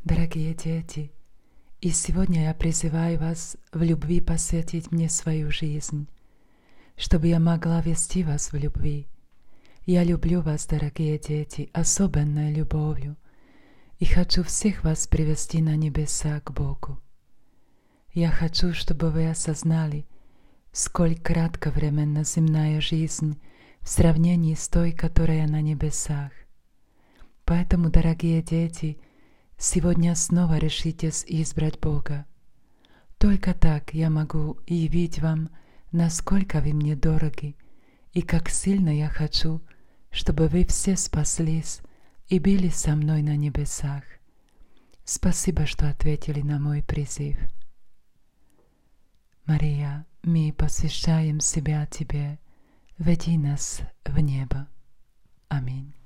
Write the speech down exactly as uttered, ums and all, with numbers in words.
Дорогие дети, и сегодня я призываю вас в любви посвятить мне свою жизнь, чтобы я могла вести вас в любви. Я люблю вас, дорогие дети, особенной любовью, и хочу всех вас привести на небеса к Богу. Я хочу, чтобы вы осознали, сколь кратковременна земная жизнь в сравнении с той, которая на небесах. Поэтому, дорогие дети, сегодня снова решитесь избрать Бога. Только так я могу явить вам, насколько вы мне дороги, и как сильно я хочу, чтобы вы все спаслись и были со мной на небесах. Спасибо, что ответили на мой призыв. Мария, мы посвящаем себя Тебе, веди нас в небо. Аминь.